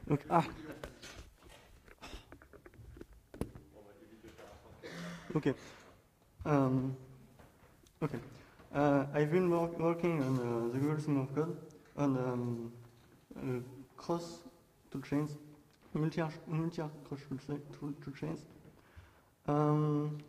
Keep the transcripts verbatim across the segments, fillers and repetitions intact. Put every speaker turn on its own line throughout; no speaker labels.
Okay. Ah. Okay. Um, okay. Uh, I've been wor working on uh, the Google Stream of Code on um, uh, cross tool chains, multi multi cross tool chains. Um,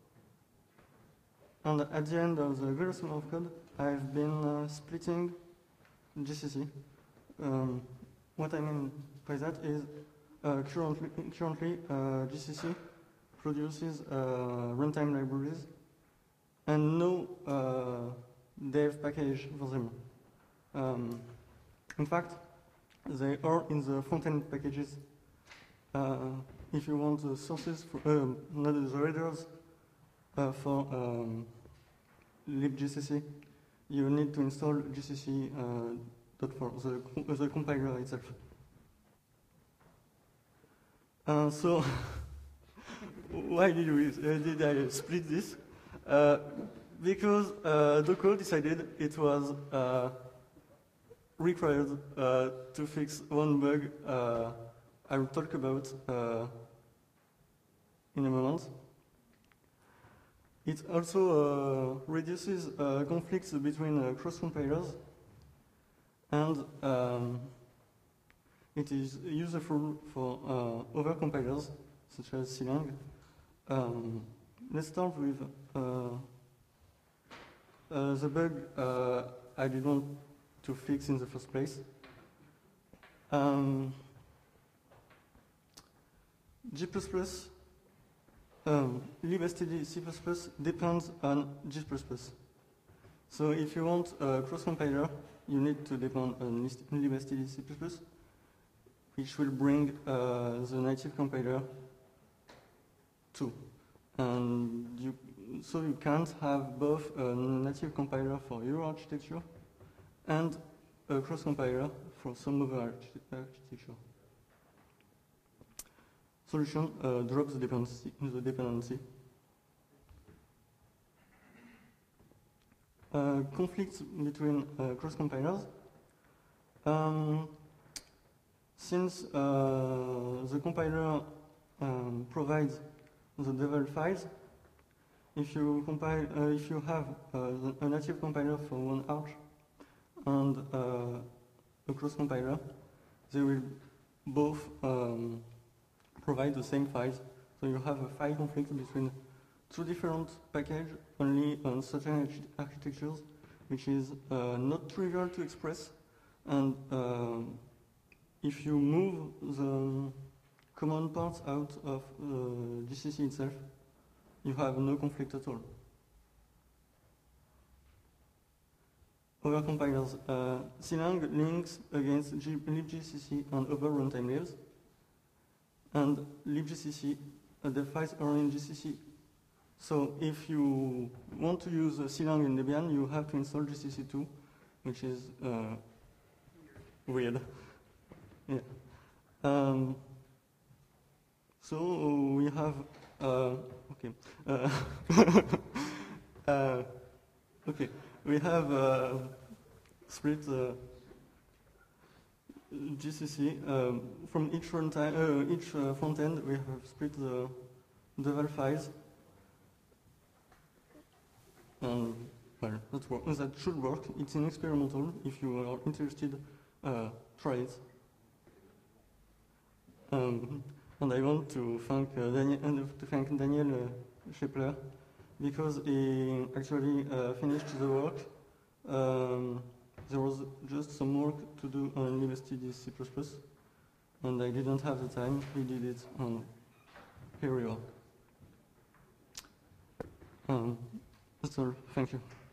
and at the end of the Google Stream of Code, I've been uh, splitting G C C. Um, what I mean by that is uh, currently, currently uh, G C C produces uh, runtime libraries and no uh, dev package for them. Um, in fact, they are in the front-end packages. Uh, if you want the sources, for, uh, not the readers uh, for um, libgcc, you need to install gcc uh, dot four, the, the compiler itself. Uh, so, why did we uh, did I split this? Uh, because uh, Docker decided it was uh, required uh, to fix one bug uh, I will talk about uh, in a moment. It also uh, reduces uh, conflicts between uh, cross-compilers, and um, it is useful for uh, other compilers, such as Clang. Um, let's start with uh, uh, the bug uh, I didn't want to fix in the first place. Um, G plus plus, um, libstd C plus plus depends on G plus plus. So if you want a cross-compiler, you need to depend on libstd C plus plus, which will bring uh, the native compiler too. And you, so you can't have both a native compiler for your architecture and a cross-compiler for some other architecture. Solution, uh, drop the dependency. The dependency. Uh, conflicts between uh, cross-compilers. Um, since uh, the compiler um, provides the devel files, if you compile, uh, if you have uh, a native compiler for one arch and uh, a cross-compiler, they will both um, provide the same files. So you have a file conflict between two different packages only on certain architectures, which is uh, not trivial to express. And uh, if you move the common parts out of uh, G C C itself, you have no conflict at all. Other compilers, uh, Clang links against libgcc and other runtime libs, and libgcc uh, the files are in G C C. So if you want to use uh, Clang in Debian, you have to install G C C two, which is uh, weird. Yeah. Um, so we have uh, okay. Uh, uh, okay. We have uh, split uh, G C C um, from each front end. Uh, each uh, front end, we have split the devel files. Um, well, that, work, that should work. It's an experimental. If you are interested, uh, try it. Um, and I want to thank uh, Daniel, uh, to thank Daniel uh, Schepler, because he actually uh, finished the work. Um, there was just some work to do on libstd C plus plus, and I didn't have the time. He did it, and here we are. Um, that's all. Thank you.